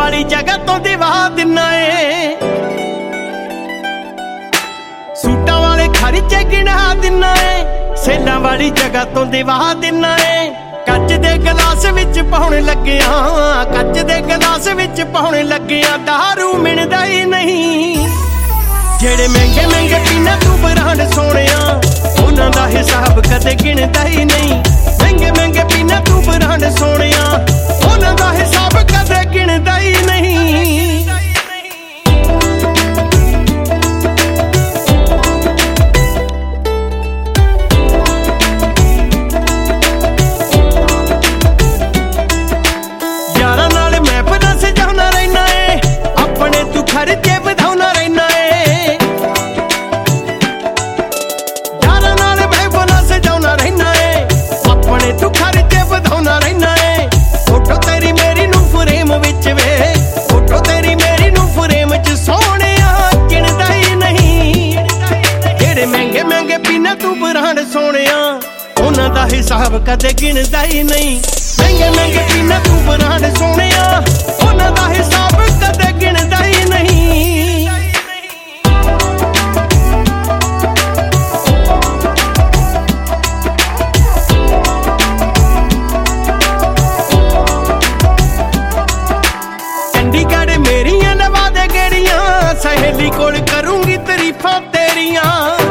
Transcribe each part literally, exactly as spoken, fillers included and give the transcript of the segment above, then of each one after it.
वाली जगह तो दिवा दिना ए, सूटां वाले खर्चे गिना दिना ए, सेलां वाली जगह तो दिवा दिना ए। कच दे गिलास विच पाउण लग्गिया, कच दे गिलास विच पाउण लग्गिया, दारू मिलदा ही नहीं। जेड़े महंगे महंगे पीना तू ब्रांड सोहणिया, उन्हां दा हिसाब कदे गिणदा ही नहीं। महंगे महंगे पीना तू ब्रांड सोहणिया, उन्हां दा हिसाब कदे गिणदा ही नहीं। यारां नाल महफिलां सजाउणा रहना ए, अपने तू खर्चे वधाउणा रहना ए। यारां नाल महफिलां सजाउणा रहना ए, अपने तू खर्चे वधाउणा रहना ए। फोटो तेरी मेरी नू फ्रेम विच वे, फोटो तेरी मेरी नू फ्रेम च सोहणिया गिणदा ही नहीं। जेड़े महंगे महंगे पीना तू ब्रांड सोहणिया, उन्हां दा हिसाब कदे गिणदा ही नहीं। महंगे महंगे पीना तू ब्रांड सोहणिया, उन्हां दा हिसाब कदे गिणदा ही नहीं। चंडीगढ़ मेरियां लवा दे गेड़ियां, सहेली कोल करूंगी तारीफां तेरियां।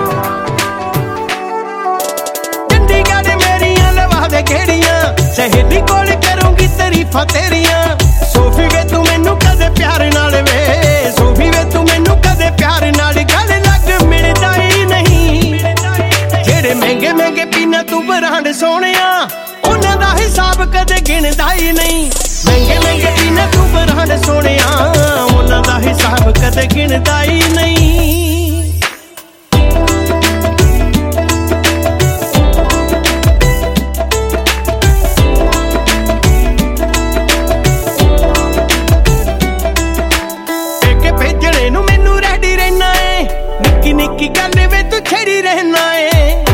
चंडीगढ़ मेरियां लवा दे गेड़ियां, सहेली कोल करूंगी तारीफां तेरियां। सोफी वे तू मैनू कदे प्यार नाल वे, सोफी वे तू मैनू कदे प्यार नाल, गल लग मिलदा ही नहीं। जेड़े महंगे महंगे पीना तू ब्रांड सोहणिया, उन्हां दा हिसाब कदे गिणदा ही नहीं। महंगे महंगे पीना तू ब्रांड सोहणिया, उन्हां दा हिसाब कदे गिणदा ही नहीं। निक्की गल वे तू छेड़ी रहना ए,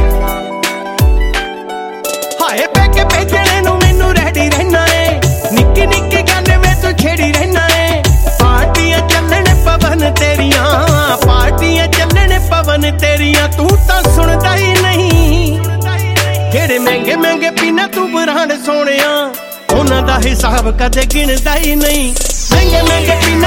हाय पैके भेजणे नू मैनू रेडी रहना ए। निक्की निक्की गल वे तू छेड़ी रहना ए। पार्टियां चलण पवन तेरियां, पार्टियां चलण पवन तेरियां, तू तां सुणदा ही नहीं। जेड़े महंगे महंगे पीना तू ब्रांड सोहणिया, उन्हां दा हिसाब कदे गिणदा ही नहीं। महंगे महंगे